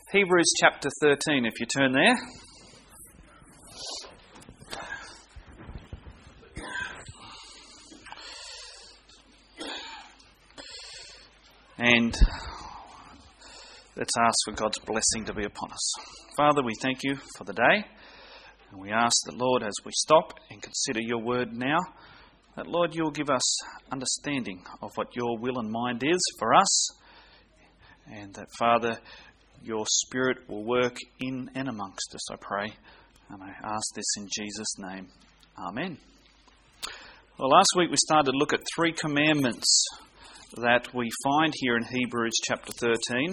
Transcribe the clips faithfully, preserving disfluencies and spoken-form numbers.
Hebrews chapter thirteen, if you turn there. And let's ask for God's blessing to be upon us. Father, we thank you for the day. And we ask that, Lord, as we stop and consider your word now, that, Lord, you'll give us understanding of what your will and mind is for us. And that, Father, your Spirit will work in and amongst us, I pray. And I ask this in Jesus' name. Amen. Well, last week we started to look at three commandments that we find here in Hebrews chapter thirteen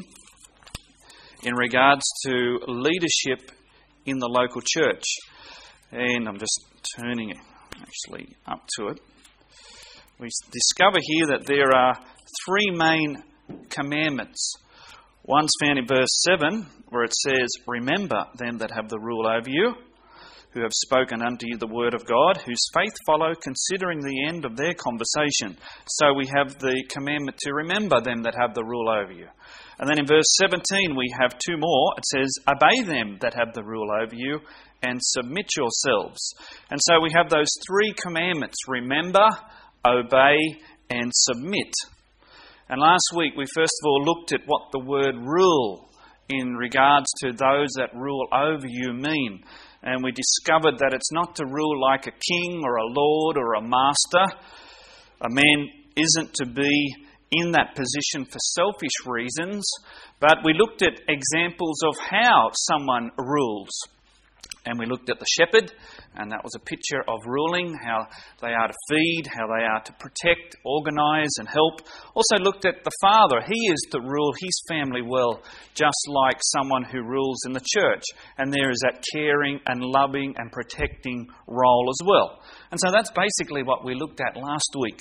in regards to leadership in the local church. And I'm just turning it actually up to it. We discover here that there are three main commandments. One's found in verse seven, where it says, "Remember them that have the rule over you, who have spoken unto you the word of God, whose faith follow, considering the end of their conversation." So we have the commandment to remember them that have the rule over you. And then in verse seventeen we have two more. It says, "Obey them that have the rule over you, and submit yourselves." And so we have those three commandments: remember, obey, and submit. And last week we first of all looked at what the word rule in regards to those that rule over you mean. And we discovered that it's not to rule like a king or a lord or a master. A man isn't to be in that position for selfish reasons. But we looked at examples of how someone rules. And we looked at the shepherd, and that was a picture of ruling, how they are to feed, how they are to protect, organise and help. Also looked at the father. He is to rule his family well, just like someone who rules in the church. And there is that caring and loving and protecting role as well. And so that's basically what we looked at last week.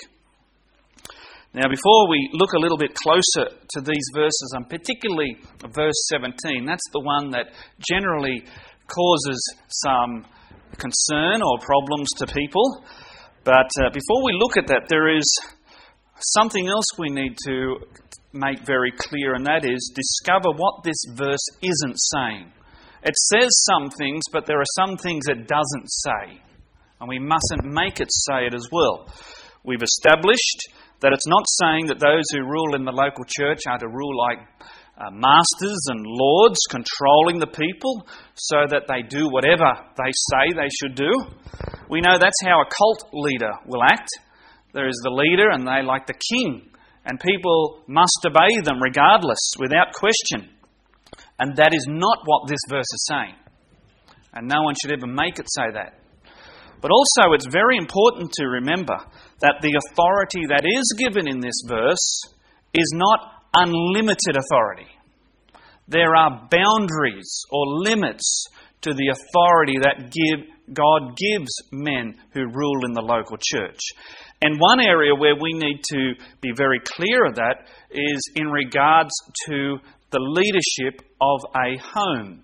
Now, before we look a little bit closer to these verses, and particularly verse seventeen, that's the one that generally causes some concern or problems to people. But uh, before we look at that, there is something else we need to make very clear, and that is discover what this verse isn't saying. It says some things, but there are some things it doesn't say, and we mustn't make it say it as well. We've established that it's not saying that those who rule in the local church are to rule like Uh, masters and lords, controlling the people so that they do whatever they say they should do. We know that's how a cult leader will act. There is the leader and they like the king, and people must obey them regardless, without question. And that is not what this verse is saying. And no one should ever make it say that. But also it's very important to remember that the authority that is given in this verse is not unlimited authority. There are boundaries or limits to the authority that give, God gives men who rule in the local church. And one area where we need to be very clear of that is in regards to the leadership of a home.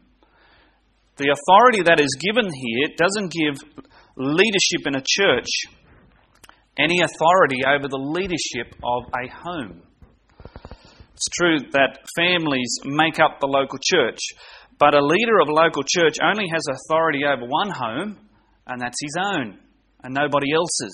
The authority that is given here doesn't give leadership in a church any authority over the leadership of a home. It's true that families make up the local church, but a leader of a local church only has authority over one home, and that's his own, and nobody else's.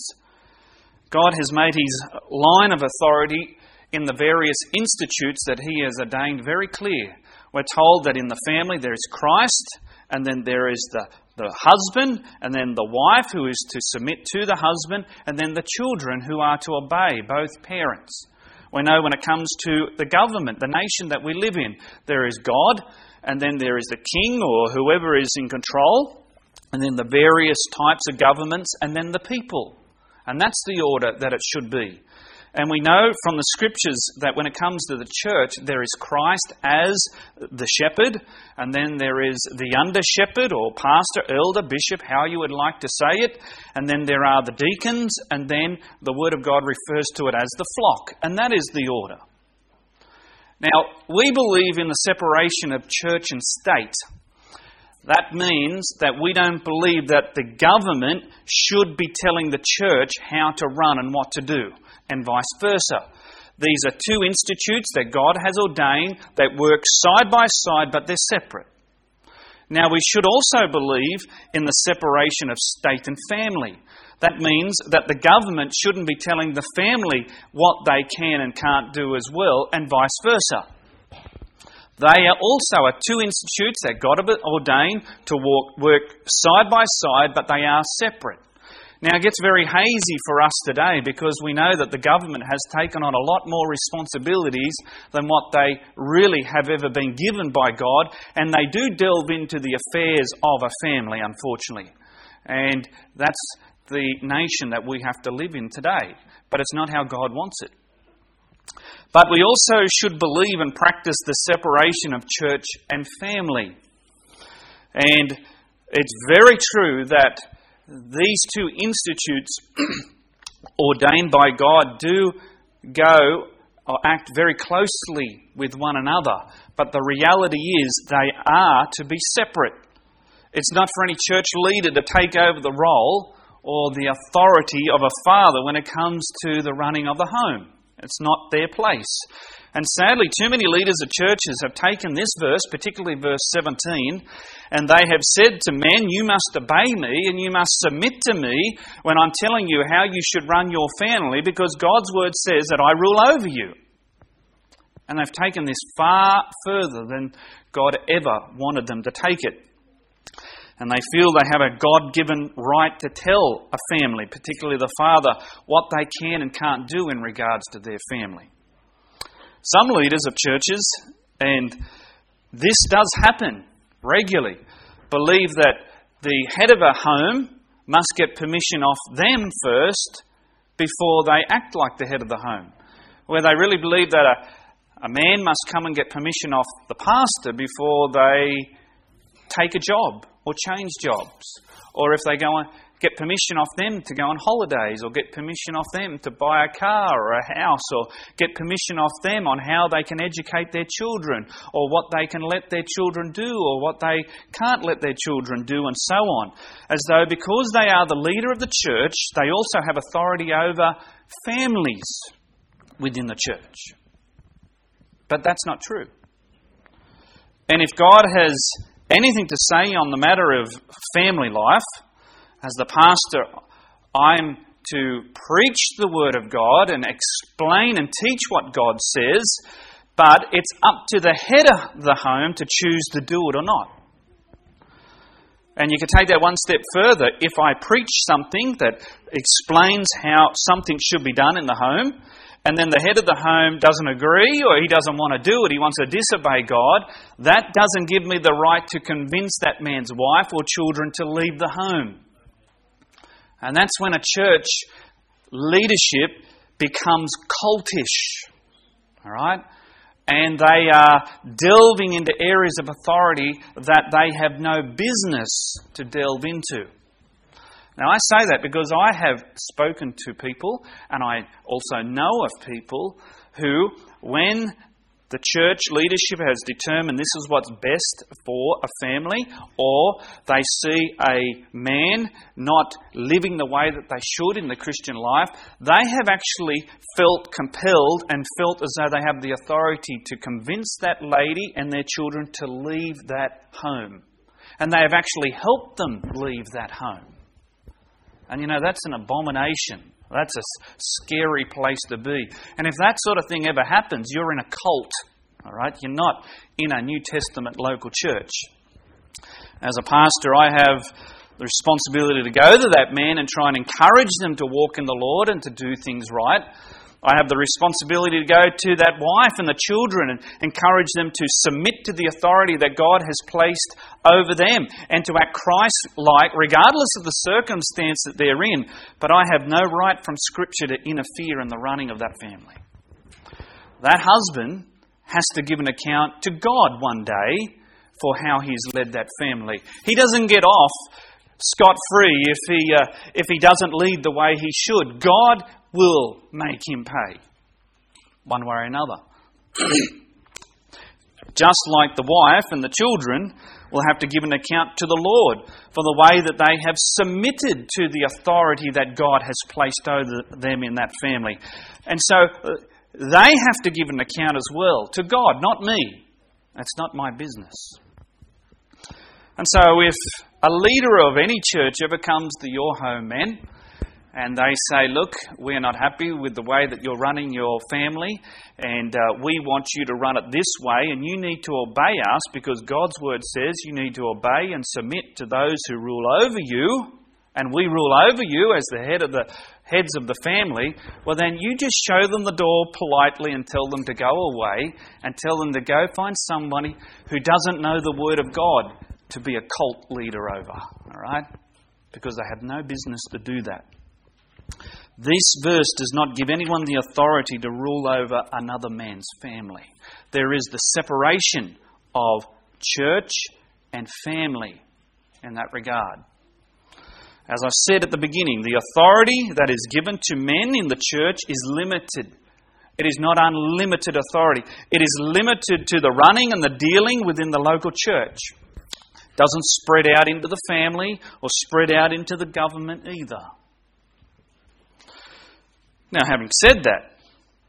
God has made his line of authority in the various institutes that he has ordained very clear. We're told that in the family there is Christ, and then there is the, the husband, and then the wife who is to submit to the husband, and then the children who are to obey both parents. We know when it comes to the government, the nation that we live in, there is God, and then there is the king or whoever is in control, and then the various types of governments, and then the people. And that's the order that it should be. And we know from the scriptures that when it comes to the church, there is Christ as the shepherd, and then there is the under shepherd or pastor, elder, bishop, how you would like to say it, and then there are the deacons, and then the Word of God refers to it as the flock, and that is the order. Now, we believe in the separation of church and state. That means that we don't believe that the government should be telling the church how to run and what to do, and vice versa. These are two institutes that God has ordained that work side by side, but they're separate. Now, we should also believe in the separation of state and family. That means that the government shouldn't be telling the family what they can and can't do as well, and vice versa. They are also are two institutes that God ordained to walk, work side by side, but they are separate. Now, it gets very hazy for us today because we know that the government has taken on a lot more responsibilities than what they really have ever been given by God, and they do delve into the affairs of a family, unfortunately. And that's the nation that we have to live in today. But it's not how God wants it. But we also should believe and practice the separation of church and family. And it's very true that these two institutes ordained by God do go or act very closely with one another. But the reality is they are to be separate. It's not for any church leader to take over the role or the authority of a father when it comes to the running of the home. It's not their place. And sadly, too many leaders of churches have taken this verse, particularly verse seventeen, and they have said to men, you must obey me and you must submit to me when I'm telling you how you should run your family, because God's word says that I rule over you. And they've taken this far further than God ever wanted them to take it. And they feel they have a God-given right to tell a family, particularly the father, what they can and can't do in regards to their family. Some leaders of churches, and this does happen regularly, believe that the head of a home must get permission off them first before they act like the head of the home. Where they really believe that a, a man must come and get permission off the pastor before they take a job or change jobs. Or if they go and get permission off them to go on holidays, or get permission off them to buy a car or a house, or get permission off them on how they can educate their children, or what they can let their children do, or what they can't let their children do, and so on. As though because they are the leader of the church, they also have authority over families within the church. But that's not true. And if God has anything to say on the matter of family life, as the pastor, I'm to preach the Word of God and explain and teach what God says, but it's up to the head of the home to choose to do it or not. And you can take that one step further. If I preach something that explains how something should be done in the home, and then the head of the home doesn't agree, or he doesn't want to do it, he wants to disobey God, that doesn't give me the right to convince that man's wife or children to leave the home. And that's when a church leadership becomes cultish. All right? And they are delving into areas of authority that they have no business to delve into. Now, I say that because I have spoken to people, and I also know of people who, when the church leadership has determined this is what's best for a family, or they see a man not living the way that they should in the Christian life, they have actually felt compelled and felt as though they have the authority to convince that lady and their children to leave that home. And they have actually helped them leave that home. And you know, that's an abomination. That's a scary place to be. And if that sort of thing ever happens, you're in a cult. All right? You're not in a New Testament local church. As a pastor, I have the responsibility to go to that man and try and encourage them to walk in the Lord and to do things right. I have the responsibility to go to that wife and the children and encourage them to submit to the authority that God has placed over them and to act Christ-like regardless of the circumstance that they're in. But I have no right from Scripture to interfere in the running of that family. That husband has to give an account to God one day for how he's led that family. He doesn't get off scot-free if he uh, if he doesn't lead the way he should. God will make him pay, one way or another. Just like the wife and the children will have to give an account to the Lord for the way that they have submitted to the authority that God has placed over them in that family. And so uh, they have to give an account as well to God, not me. That's not my business. And so if a leader of any church ever comes to your home, men, and they say, look, we're not happy with the way that you're running your family, and uh, we want you to run it this way, and you need to obey us because God's word says you need to obey and submit to those who rule over you, and we rule over you as the head of the heads of the family, well then you just show them the door politely and tell them to go away, and tell them to go find somebody who doesn't know the word of God to be a cult leader over, all right? Because they have no business to do that. This verse does not give anyone the authority to rule over another man's family. There is the separation of church and family in that regard. As I said at the beginning, the authority that is given to men in the church is limited. It is not unlimited authority. It is limited to the running and the dealing within the local church. It doesn't spread out into the family or spread out into the government either. Now, having said that,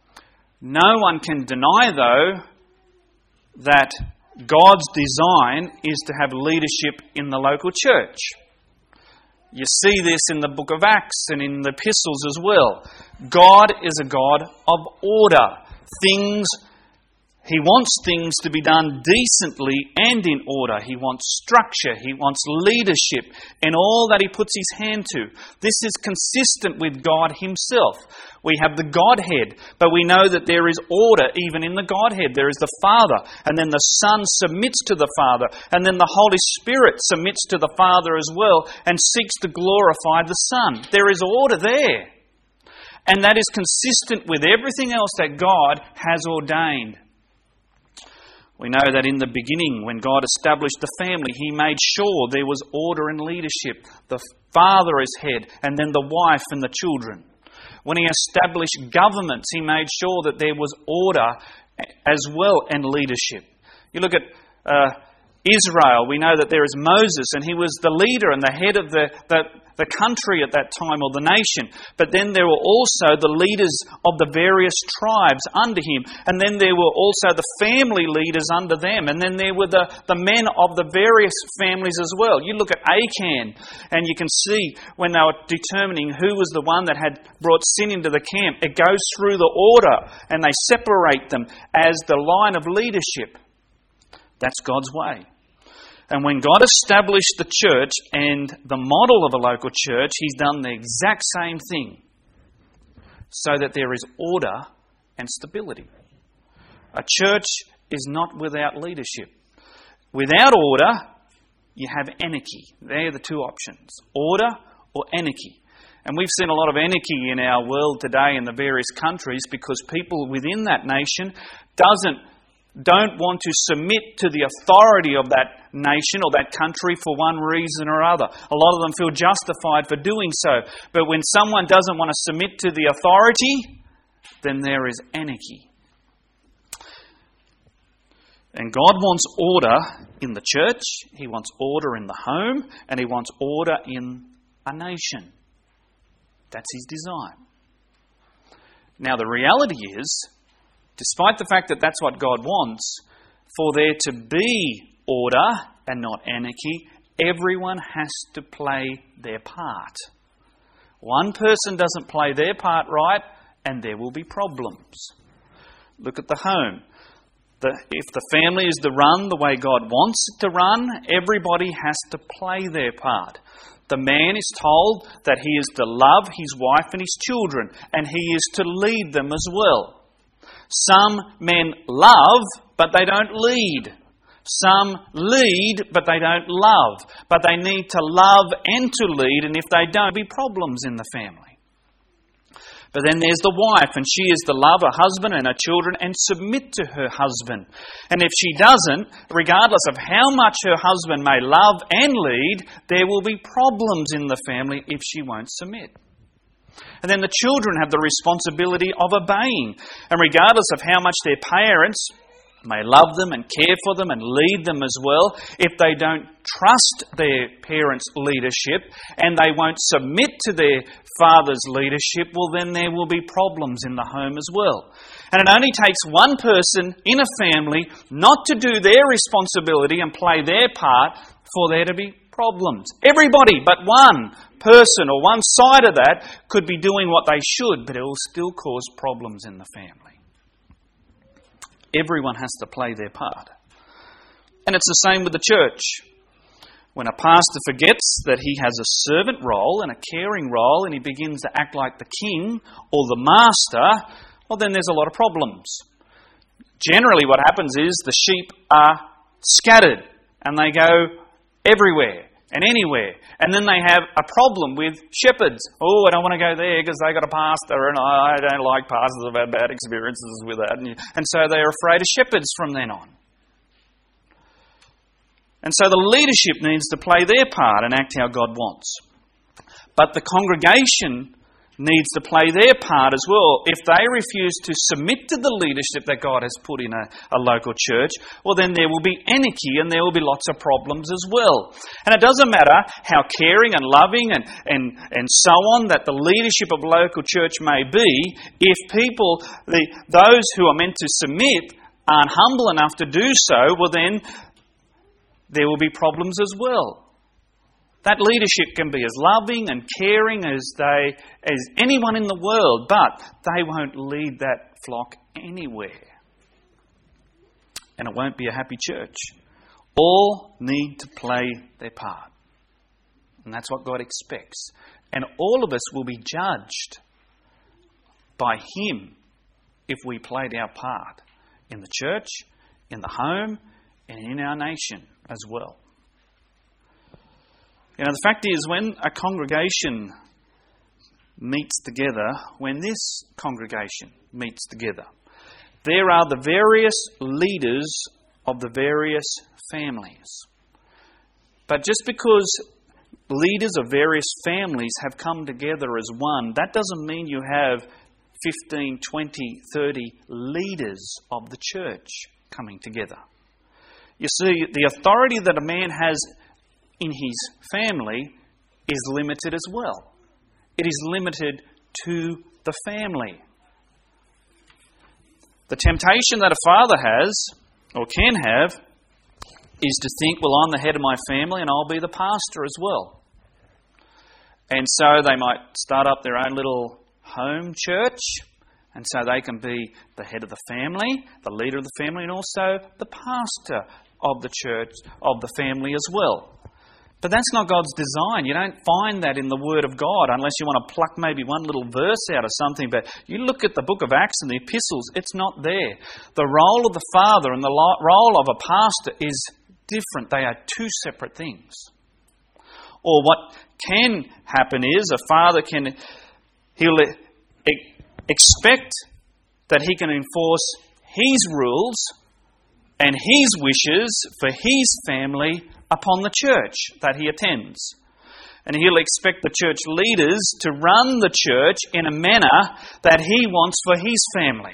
no one can deny, though, that God's design is to have leadership in the local church. You see this in the book of Acts and in the epistles as well. God is a God of order. Things, He wants things to be done decently and in order. He wants structure. He wants leadership in all that He puts His hand to. This is consistent with God Himself. We have the Godhead, but we know that there is order even in the Godhead. There is the Father, and then the Son submits to the Father, and then the Holy Spirit submits to the Father as well and seeks to glorify the Son. There is order there. And that is consistent with everything else that God has ordained. We know that in the beginning, when God established the family, He made sure there was order and leadership. The father is head, and then the wife and the children. When He established governments, He made sure that there was order as well and leadership. You look at uh, Israel, we know that there is Moses, and he was the leader and the head of the, the, the country at that time, or the nation. But then there were also the leaders of the various tribes under him. And then there were also the family leaders under them. And then there were the, the men of the various families as well. You look at Achan, and you can see when they were determining who was the one that had brought sin into the camp, it goes through the order, and they separate them as the line of leadership. That's God's way. And when God established the church and the model of a local church, He's done the exact same thing so that there is order and stability. A church is not without leadership. Without order, you have anarchy. They're the two options, order or anarchy. And we've seen a lot of anarchy in our world today in the various countries because people within that nation doesn't don't want to submit to the authority of that nation or that country for one reason or other. A lot of them feel justified for doing so. But when someone doesn't want to submit to the authority, then there is anarchy. And God wants order in the church, He wants order in the home, and He wants order in a nation. That's His design. Now the reality is, despite the fact that that's what God wants, for there to be order and not anarchy, everyone has to play their part. One person doesn't play their part right, and there will be problems. Look at the home. The, if the family is to run the way God wants it to run, everybody has to play their part. The man is told that he is to love his wife and his children, and he is to lead them as well. Some men love, but they don't lead. Some lead, but they don't love. But they need to love and to lead, and if they don't, there'll be problems in the family. But then there's the wife, and she is to love her husband and her children and submit to her husband. And if she doesn't, regardless of how much her husband may love and lead, there will be problems in the family if she won't submit. And then the children have the responsibility of obeying. And regardless of how much their parents may love them and care for them and lead them as well, if they don't trust their parents' leadership and they won't submit to their father's leadership, well then there will be problems in the home as well. And it only takes one person in a family not to do their responsibility and play their part for there to be problems. Everybody but one person or one side of that could be doing what they should, but it will still cause problems in the family. Everyone has to play their part. And it's the same with the church. When a pastor forgets that he has a servant role and a caring role and he begins to act like the king or the master, well, then there's a lot of problems. Generally what happens is the sheep are scattered and they go everywhere and anywhere. And then they have a problem with shepherds. Oh, I don't want to go there because they got a pastor and I don't like pastors. I've had bad experiences with that. And, and so they're afraid of shepherds from then on. And so the leadership needs to play their part and act how God wants. But the congregation needs to play their part as well. If they refuse to submit to the leadership that God has put in a, a local church, well then there will be anarchy and there will be lots of problems as well. And it doesn't matter how caring and loving and, and, and so on that the leadership of a local church may be, if people, the, those who are meant to submit aren't humble enough to do so, well then there will be problems as well. That leadership can be as loving and caring as they as anyone in the world, but they won't lead that flock anywhere. And it won't be a happy church. All need to play their part. And that's what God expects. And all of us will be judged by Him if we played our part in the church, in the home, and in our nation as well. You know, the fact is, when a congregation meets together, when this congregation meets together, there are the various leaders of the various families. But just because leaders of various families have come together as one, that doesn't mean you have fifteen, twenty, thirty leaders of the church coming together. You see, the authority that a man has in his family is limited as well. It is limited to the family. The temptation that a father has, or can have, is to think, well, I'm the head of my family and I'll be the pastor as well. And so they might start up their own little home church, and so they can be the head of the family, the leader of the family, and also the pastor of the church, of the family as well. But that's not God's design. You don't find that in the Word of God unless you want to pluck maybe one little verse out of something. But you look at the book of Acts and the epistles, it's not there. The role of the father and the role of a pastor is different. They are two separate things. Or what can happen is a father can, he'll expect that he can enforce his rules and his wishes for his family upon the church that he attends. And he'll expect the church leaders to run the church in a manner that he wants for his family.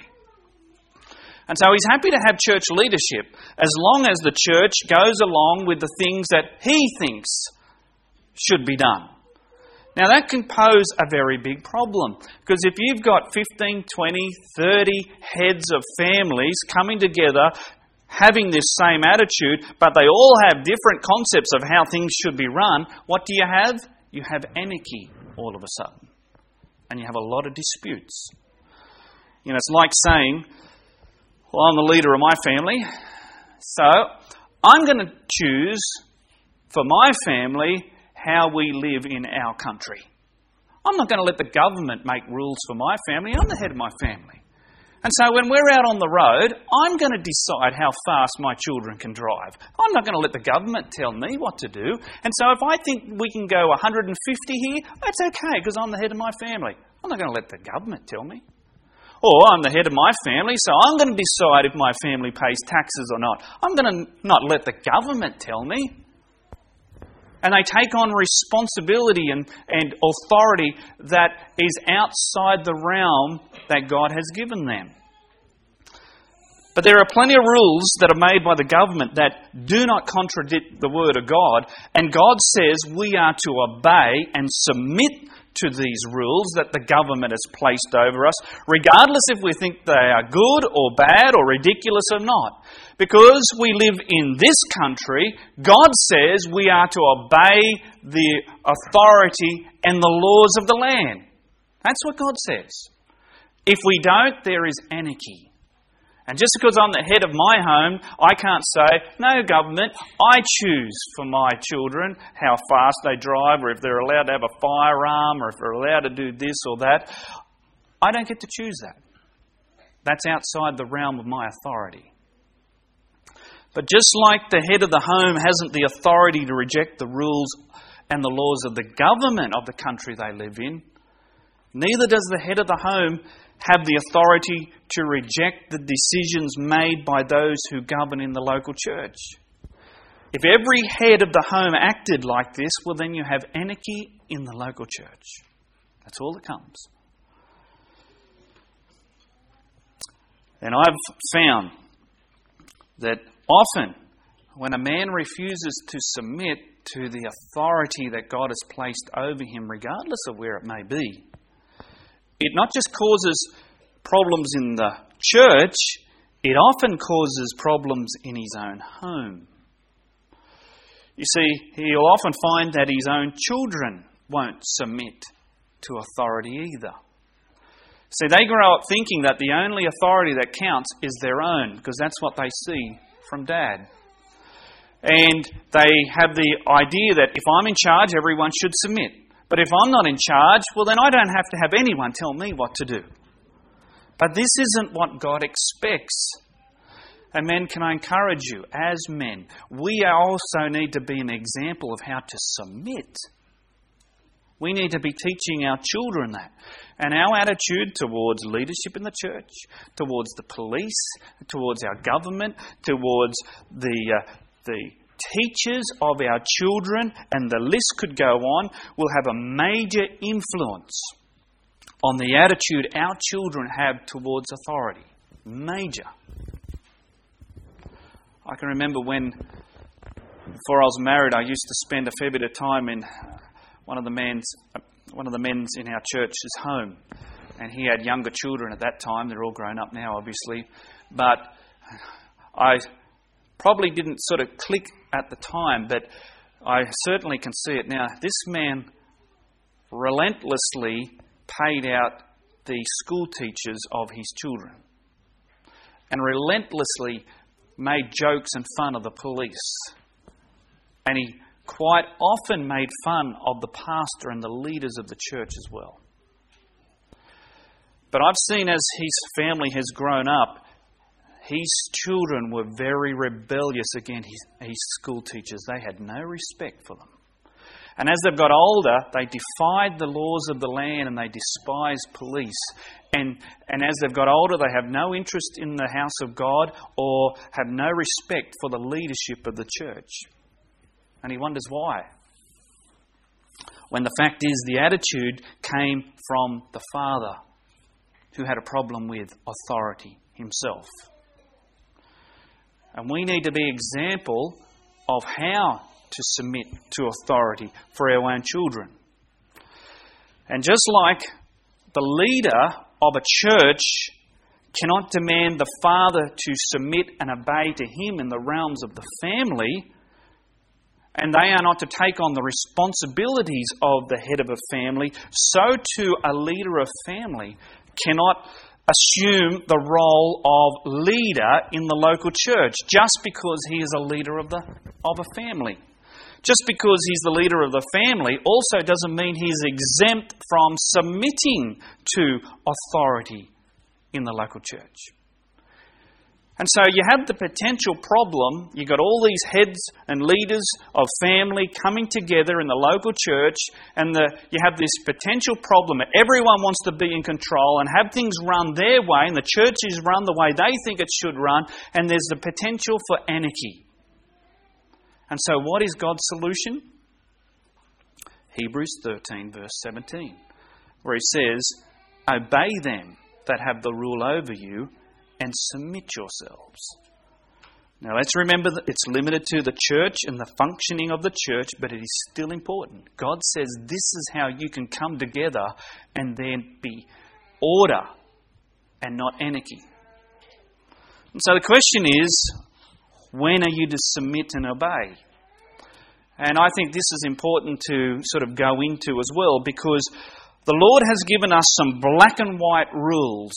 And so he's happy to have church leadership as long as the church goes along with the things that he thinks should be done. Now that can pose a very big problem, because if you've got fifteen, twenty, thirty heads of families coming together having this same attitude, but they all have different concepts of how things should be run, what do you have? You have anarchy all of a sudden. And you have a lot of disputes. You know, it's like saying, well, I'm the leader of my family, so I'm going to choose for my family how we live in our country. I'm not going to let the government make rules for my family. I'm the head of my family. And so when we're out on the road, I'm going to decide how fast my children can drive. I'm not going to let the government tell me what to do. And so if I think we can go one hundred fifty here, that's okay because I'm the head of my family. I'm not going to let the government tell me. Or I'm the head of my family, so I'm going to decide if my family pays taxes or not. I'm going to not let the government tell me. And they take on responsibility and, and authority that is outside the realm that God has given them. But there are plenty of rules that are made by the government that do not contradict the Word of God. And God says we are to obey and submit to these rules that the government has placed over us, regardless if we think they are good or bad or ridiculous or not. Because we live in this country, God says we are to obey the authority and the laws of the land. That's what God says. If we don't, there is anarchy. And just because I'm the head of my home, I can't say, no government, I choose for my children how fast they drive, or if they're allowed to have a firearm, or if they're allowed to do this or that. I don't get to choose that. That's outside the realm of my authority. But just like the head of the home hasn't the authority to reject the rules and the laws of the government of the country they live in, neither does the head of the home have the authority to reject the decisions made by those who govern in the local church. If every head of the home acted like this, well, then you have anarchy in the local church. That's all that comes. And I've found that often when a man refuses to submit to the authority that God has placed over him, regardless of where it may be, it not just causes problems in the church, it often causes problems in his own home. You see, he'll often find that his own children won't submit to authority either. See, they grow up thinking that the only authority that counts is their own, because that's what they see from dad. And they have the idea that if I'm in charge, everyone should submit. But if I'm not in charge, well then I don't have to have anyone tell me what to do. But this isn't what God expects. And men, can I encourage you, as men, we also need to be an example of how to submit. We need to be teaching our children that. And our attitude towards leadership in the church, towards the police, towards our government, towards the uh, the teachers of our children, and the list could go on, will have a major influence on the attitude our children have towards authority. Major. I can remember when, before I was married, I used to spend a fair bit of time in one of the men's, one of the men's in our church's home, and he had younger children at that time. They're all grown up now, obviously, but I probably didn't sort of click at the time, but I certainly can see it now. This man relentlessly paid out the school teachers of his children and relentlessly made jokes and fun of the police. And he quite often made fun of the pastor and the leaders of the church as well. But I've seen as his family has grown up, his children were very rebellious against his, his school teachers. They had no respect for them. And as they've got older, they defied the laws of the land and they despised police. And, and as they've got older, they have no interest in the house of God or have no respect for the leadership of the church. And he wonders why. When the fact is, the attitude came from the father, who had a problem with authority himself. And we need to be an example of how to submit to authority for our own children. And just like the leader of a church cannot demand the father to submit and obey to him in the realms of the family, and they are not to take on the responsibilities of the head of a family, so too a leader of family cannot assume the role of leader in the local church just because he is a leader of the of a family. Just because he's the leader of the family also doesn't mean he's exempt from submitting to authority in the local church. And so you have the potential problem, you've got all these heads and leaders of family coming together in the local church, and the, you have this potential problem that everyone wants to be in control and have things run their way, and the church is run the way they think it should run, and there's the potential for anarchy. And so what is God's solution? Hebrews thirteen verse seventeen, where he says, "Obey them that have the rule over you, and submit yourselves." Now let's remember that it's limited to the church and the functioning of the church, but it is still important. God says this is how you can come together and there be order and not anarchy. And so the question is, when are you to submit and obey? And I think this is important to sort of go into as well, because the Lord has given us some black and white rules,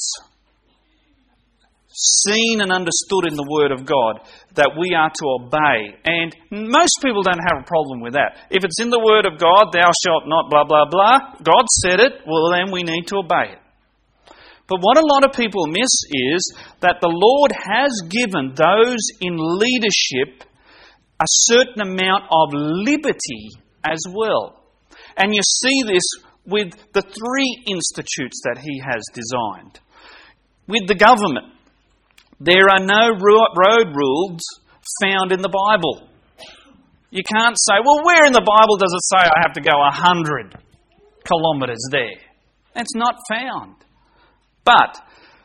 seen and understood in the Word of God, that we are to obey. And most people don't have a problem with that. If it's in the Word of God, thou shalt not blah, blah, blah, God said it, well then we need to obey it. But what a lot of people miss is that the Lord has given those in leadership a certain amount of liberty as well. And you see this with the three institutes that He has designed. With the government, there are no road rules found in the Bible. You can't say, well, where in the Bible does it say I have to go one hundred kilometres there? That's not found. But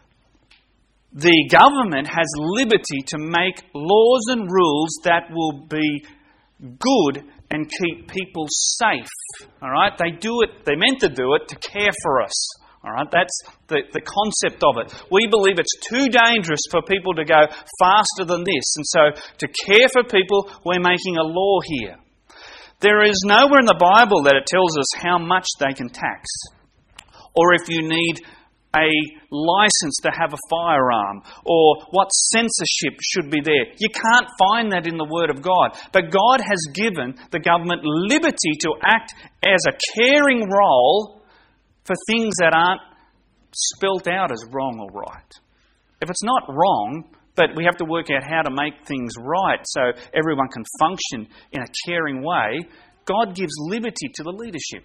the government has liberty to make laws and rules that will be good and keep people safe. All right? They do it, they're meant to do it to care for us. All right? That's the, the concept of it. We believe it's too dangerous for people to go faster than this. And so to care for people, we're making a law here. There is nowhere in the Bible that it tells us how much they can tax, or if you need a license to have a firearm, or what censorship should be there. You can't find that in the Word of God. But God has given the government liberty to act as a caring role for things that aren't spelt out as wrong or right. If it's not wrong, but we have to work out how to make things right so everyone can function in a caring way, God gives liberty to the leadership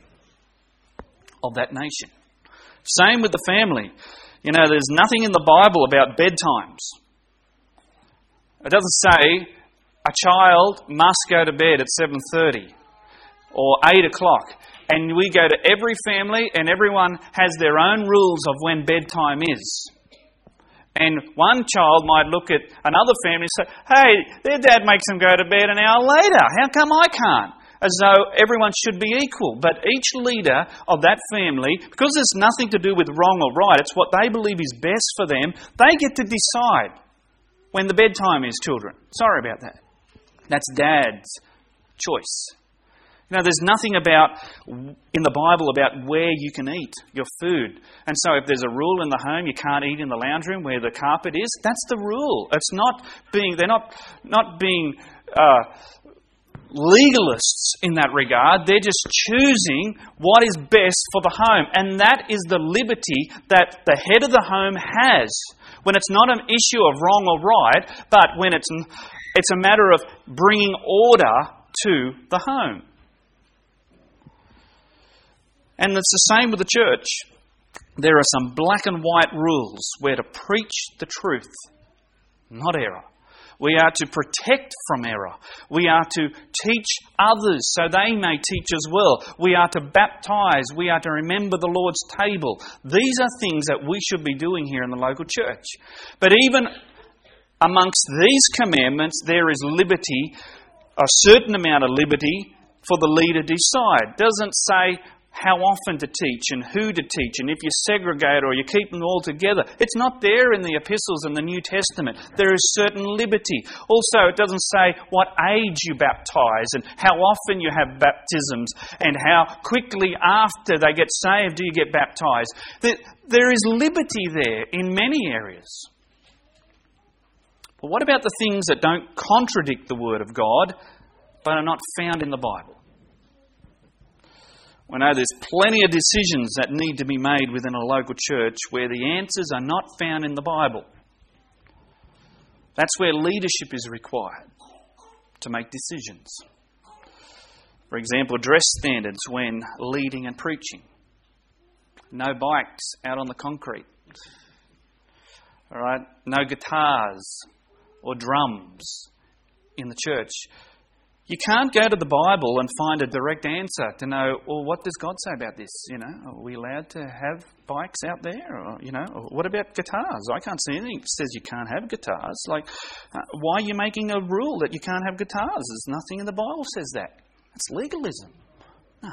of that nation. Same with the family. You know, there's nothing in the Bible about bedtimes. It doesn't say a child must go to bed at seven thirty or eight o'clock. And we go to every family and everyone has their own rules of when bedtime is. And one child might look at another family and say, hey, their dad makes them go to bed an hour later. How come I can't? As though everyone should be equal. But each leader of that family, because there's nothing to do with wrong or right, it's what they believe is best for them, they get to decide when the bedtime is, children. Sorry about that. That's Dad's choice. You know, there's nothing about in the Bible about where you can eat your food. And so if there's a rule in the home, you can't eat in the lounge room where the carpet is, that's the rule. It's not being, they're not, not being uh, legalists in that regard. They're just choosing what is best for the home. And that is the liberty that the head of the home has. When it's not an issue of wrong or right, but when it's it's a matter of bringing order to the home. And it's the same with the church. There are some black and white rules where to preach the truth, not error. We are to protect from error. We are to teach others so they may teach as well. We are to baptize. We are to remember the Lord's table. These are things that we should be doing here in the local church. But even amongst these commandments, there is liberty, a certain amount of liberty for the leader to decide. It doesn't say how often to teach and who to teach and if you segregate or you keep them all together. It's not there in the epistles in the New Testament. There is certain liberty. Also, it doesn't say what age you baptize and how often you have baptisms and how quickly after they get saved do you get baptized. There is liberty there in many areas. But what about the things that don't contradict the Word of God but are not found in the Bible? We know there's plenty of decisions that need to be made within a local church where the answers are not found in the Bible. That's where leadership is required to make decisions. For example, dress standards when leading and preaching. No bikes out on the concrete. All right, no guitars or drums in the church. You can't go to the Bible and find a direct answer to know, well, what does God say about this? You know, are we allowed to have bikes out there? Or, you know, or what about guitars? I can't see anything that says you can't have guitars. Like, uh, why are you making a rule that you can't have guitars? There's nothing in the Bible says that. It's legalism. No.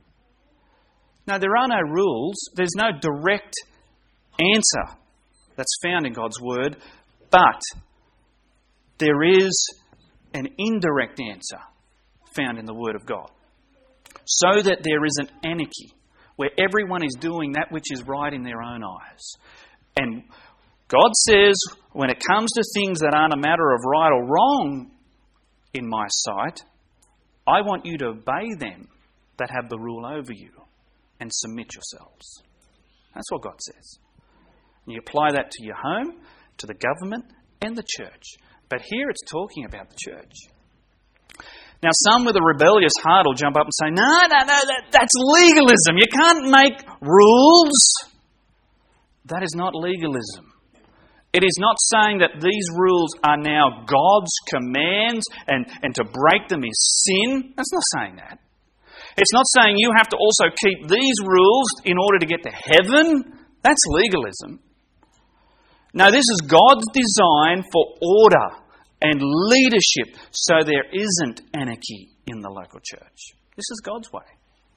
No, there are no rules. There's no direct answer that's found in God's Word, but there is an indirect answer found in the Word of God. So that there isn't anarchy, where everyone is doing that which is right in their own eyes. And God says, when it comes to things that aren't a matter of right or wrong in my sight, I want you to obey them that have the rule over you and submit yourselves. That's what God says. And you apply that to your home, to the government, and the church. But here it's talking about the church. Now, some with a rebellious heart will jump up and say, no, no, no, that, that's legalism. You can't make rules. That is not legalism. It is not saying that these rules are now God's commands and, and to break them is sin. That's not saying that. It's not saying you have to also keep these rules in order to get to heaven. That's legalism. No, this is God's design for order and leadership so there isn't anarchy in the local church. This is God's way.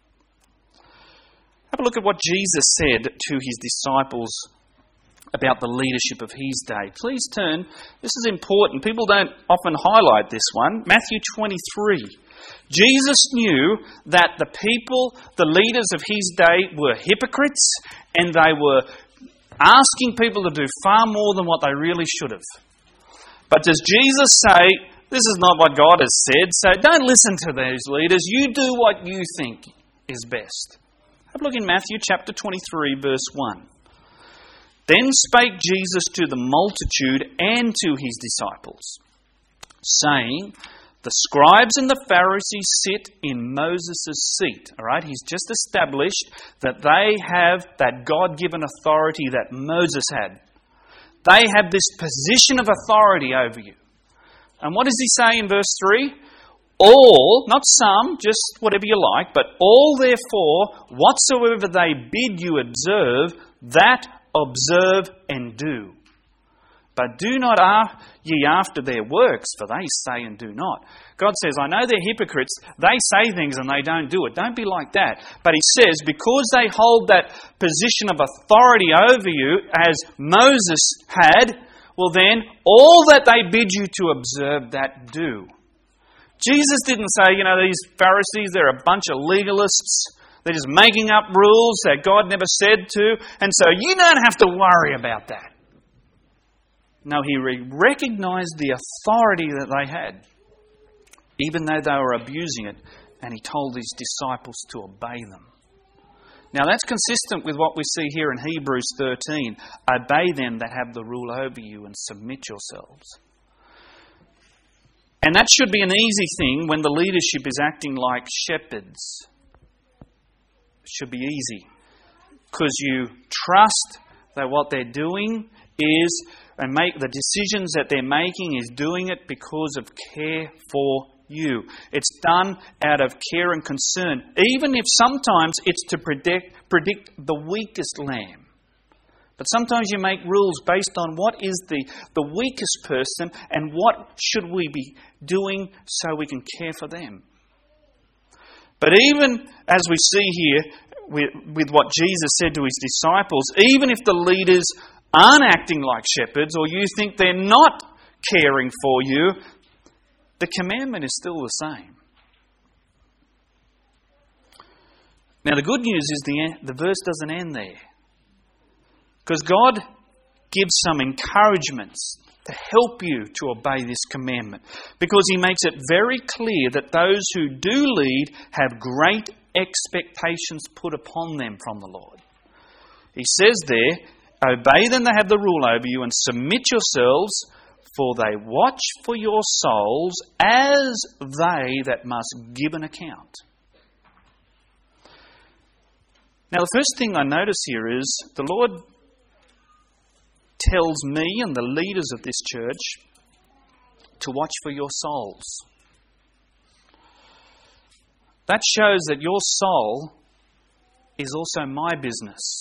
Have a look at what Jesus said to his disciples about the leadership of his day. Please turn. This is important. People don't often highlight this one. Matthew twenty-three. Jesus knew that the people, the leaders of his day, were hypocrites and they were asking people to do far more than what they really should have. But does Jesus say, this is not what God has said, so don't listen to those leaders, you do what you think is best? Have a look in Matthew chapter twenty-three, verse one. Then spake Jesus to the multitude and to his disciples, saying, the scribes and the Pharisees sit in Moses' seat. All right, he's just established that they have that God-given authority that Moses had. They have this position of authority over you. And what does he say in verse three? All, not some, just whatever you like, but all therefore, whatsoever they bid you observe, that observe and do. But do not ye after their works, for they say and do not. God says, I know they're hypocrites. They say things and they don't do it. Don't be like that. But he says, because they hold that position of authority over you, as Moses had, well then, all that they bid you to observe, that do. Jesus didn't say, you know, these Pharisees, they're a bunch of legalists. They're just making up rules that God never said to. And so you don't have to worry about that. No, he recognised the authority that they had, even though they were abusing it, and he told his disciples to obey them. Now that's consistent with what we see here in Hebrews thirteen. Obey them that have the rule over you and submit yourselves. And that should be an easy thing when the leadership is acting like shepherds. It should be easy, because you trust that what they're doing is, and make the decisions that they're making is doing it because of care for you. It's done out of care and concern, even if sometimes it's to predict, predict the weakest lamb. But sometimes you make rules based on what is the, the weakest person and what should we be doing so we can care for them. But even as we see here with, with what Jesus said to his disciples, even if the leaders aren't acting like shepherds, or you think they're not caring for you, the commandment is still the same. Now the good news is the, the verse doesn't end there. Because God gives some encouragements to help you to obey this commandment. Because he makes it very clear that those who do lead have great expectations put upon them from the Lord. He says there, obey them that have the rule over you and submit yourselves, for they watch for your souls as they that must give an account. Now the first thing I notice here is the Lord tells me and the leaders of this church to watch for your souls. That shows that your soul is also my business.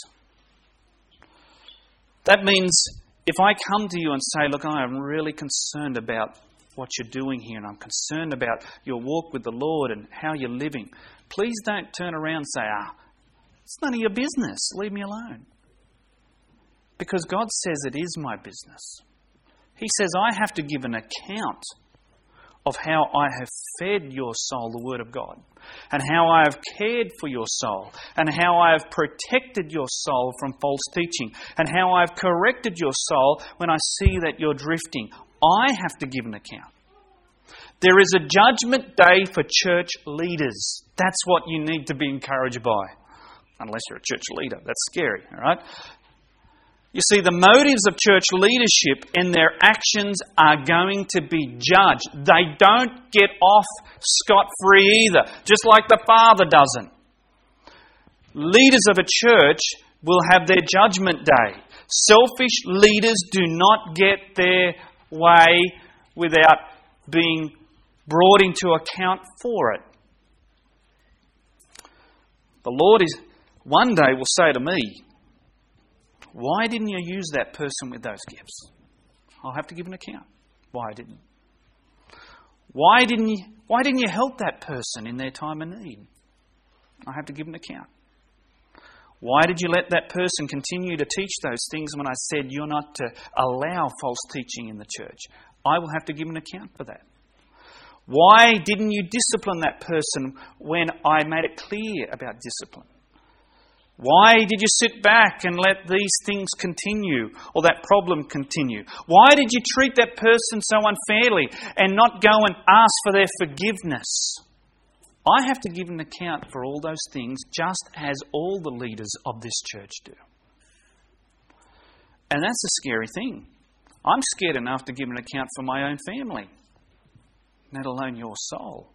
That means if I come to you and say, look, I am really concerned about what you're doing here, and I'm concerned about your walk with the Lord and how you're living, please don't turn around and say, ah, it's none of your business. Leave me alone. Because God says it is my business. He says I have to give an account of how I have fed your soul the Word of God, and how I have cared for your soul, and how I have protected your soul from false teaching, and how I have corrected your soul when I see that you're drifting. I have to give an account. There is a judgment day for church leaders. That's what you need to be encouraged by. Unless you're a church leader. That's scary, all right? You see, the motives of church leadership and their actions are going to be judged. They don't get off scot-free either, just like the Father doesn't. Leaders of a church will have their judgment day. Selfish leaders do not get their way without being brought into account for it. The Lord is one day will say to me, why didn't you use that person with those gifts? I'll have to give an account. Why I didn't. Why didn't you, why didn't you help that person in their time of need? I have to give an account. Why did you let that person continue to teach those things when I said you're not to allow false teaching in the church? I will have to give an account for that. Why didn't you discipline that person when I made it clear about discipline? Why did you sit back and let these things continue, or that problem continue? Why did you treat that person so unfairly and not go and ask for their forgiveness? I have to give an account for all those things, just as all the leaders of this church do. And that's a scary thing. I'm scared enough to give an account for my own family, let alone your soul.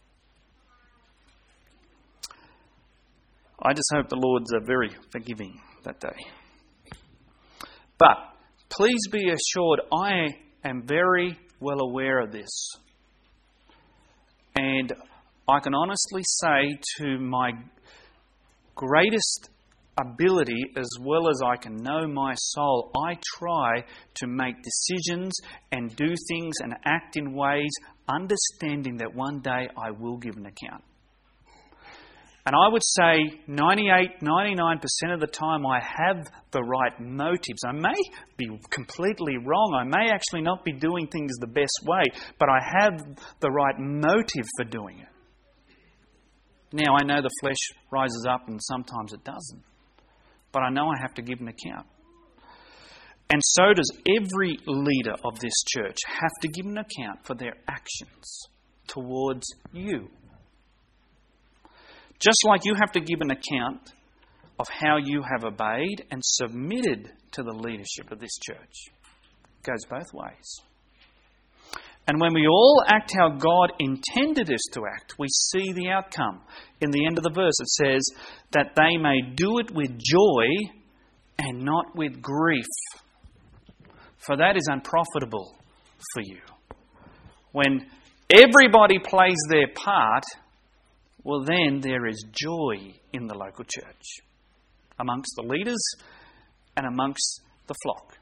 I just hope the Lord's are very forgiving that day. But please be assured, I am very well aware of this. And I can honestly say, to my greatest ability, as well as I can know my soul, I try to make decisions and do things and act in ways understanding that one day I will give an account. And I would say ninety-eight, ninety-nine percent of the time I have the right motives. I may be completely wrong. I may actually not be doing things the best way, but I have the right motive for doing it. Now, I know the flesh rises up and sometimes it doesn't. But I know I have to give an account. And so does every leader of this church have to give an account for their actions towards you. Just like you have to give an account of how you have obeyed and submitted to the leadership of this church. It goes both ways. And when we all act how God intended us to act, we see the outcome. In the end of the verse it says that they may do it with joy and not with grief, for that is unprofitable for you. When everybody plays their part, well, then there is joy in the local church, amongst the leaders and amongst the flock.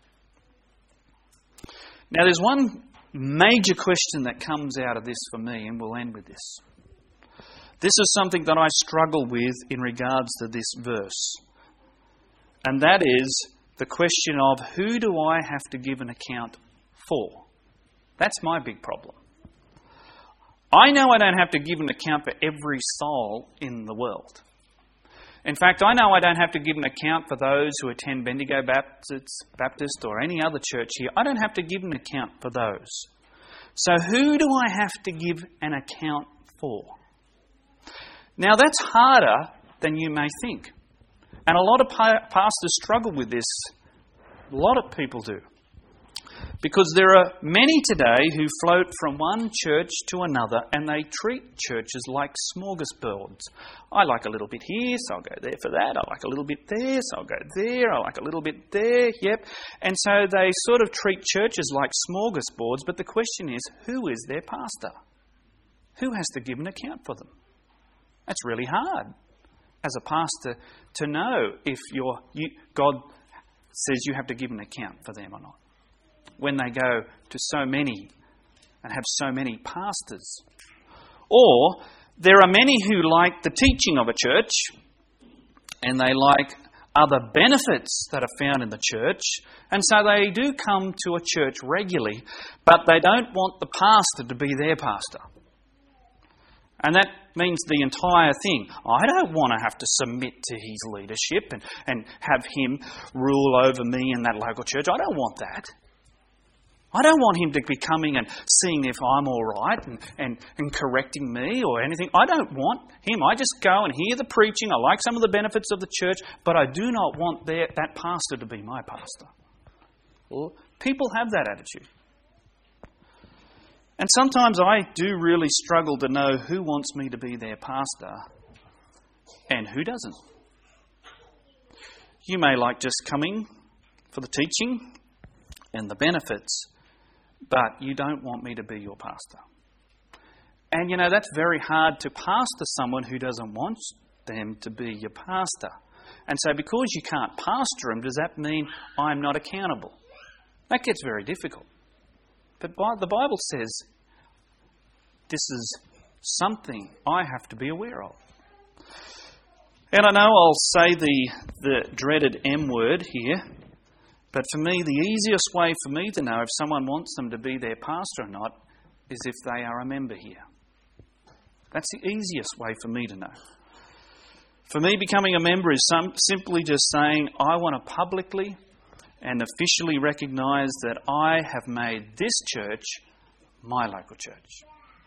Now, there's one major question that comes out of this for me, and we'll end with this. This is something that I struggle with in regards to this verse. And that is the question of, who do I have to give an account for? That's my big problem. I know I don't have to give an account for every soul in the world. In fact, I know I don't have to give an account for those who attend Bendigo Baptist, Baptist or any other church here. I don't have to give an account for those. So who do I have to give an account for? Now, that's harder than you may think. And a lot of pastors struggle with this. A lot of people do. Because there are many today who float from one church to another and they treat churches like smorgasbords. I like a little bit here, so I'll go there for that. I like a little bit there, so I'll go there. I like a little bit there, yep. And so they sort of treat churches like smorgasbords, but the question is, who is their pastor? Who has to give an account for them? That's really hard as a pastor to know if you're, you, God says you have to give an account for them or not. When they go to so many and have so many pastors. Or there are many who like the teaching of a church and they like other benefits that are found in the church, and so they do come to a church regularly, but they don't want the pastor to be their pastor. And that means the entire thing. I don't want to have to submit to his leadership and, and have him rule over me in that local church. I don't want that. I don't want him to be coming and seeing if I'm all right and, and, and correcting me or anything. I don't want him. I just go and hear the preaching. I like some of the benefits of the church, but I do not want their, that pastor to be my pastor. Well, people have that attitude. And sometimes I do really struggle to know who wants me to be their pastor and who doesn't. You may like just coming for the teaching and the benefits, but you don't want me to be your pastor. And you know, that's very hard to pastor someone who doesn't want them to be your pastor. And so because you can't pastor them, does that mean I'm not accountable? That gets very difficult. But the Bible says this is something I have to be aware of. And I know I'll say the, the dreaded M word here, but for me, the easiest way for me to know if someone wants them to be their pastor or not is if they are a member here. That's the easiest way for me to know. For me, becoming a member is some, simply just saying, I want to publicly and officially recognise that I have made this church my local church.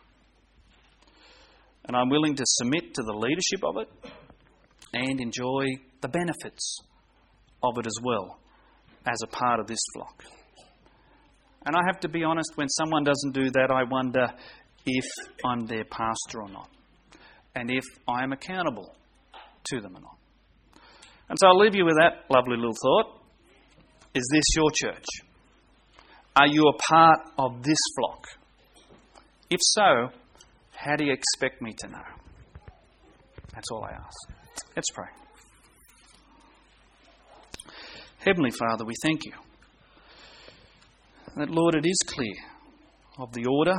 And I'm willing to submit to the leadership of it and enjoy the benefits of it as well as a part of this flock. And I have to be honest, when someone doesn't do that, I wonder if I'm their pastor or not, and if I am accountable to them or not. And so I'll leave you with that lovely little thought. Is this your church? Are you a part of this flock? If so, how do you expect me to know? That's all I ask. Let's pray. Heavenly Father, we thank you that, Lord, it is clear of the order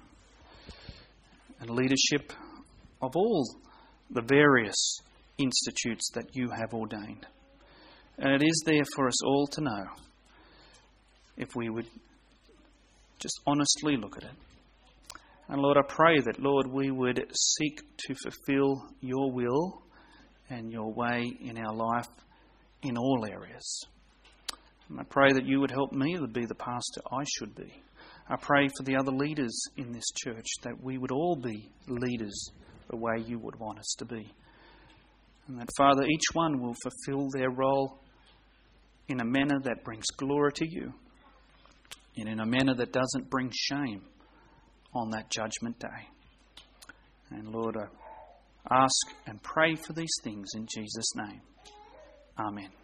and leadership of all the various institutes that you have ordained. And it is there for us all to know if we would just honestly look at it. And Lord, I pray that, Lord, we would seek to fulfill your will and your way in our life in all areas. And I pray that you would help me to be the pastor I should be. I pray for the other leaders in this church that we would all be leaders the way you would want us to be. And that, Father, each one will fulfill their role in a manner that brings glory to you and in a manner that doesn't bring shame on that judgment day. And Lord, I ask and pray for these things in Jesus' name. Amen.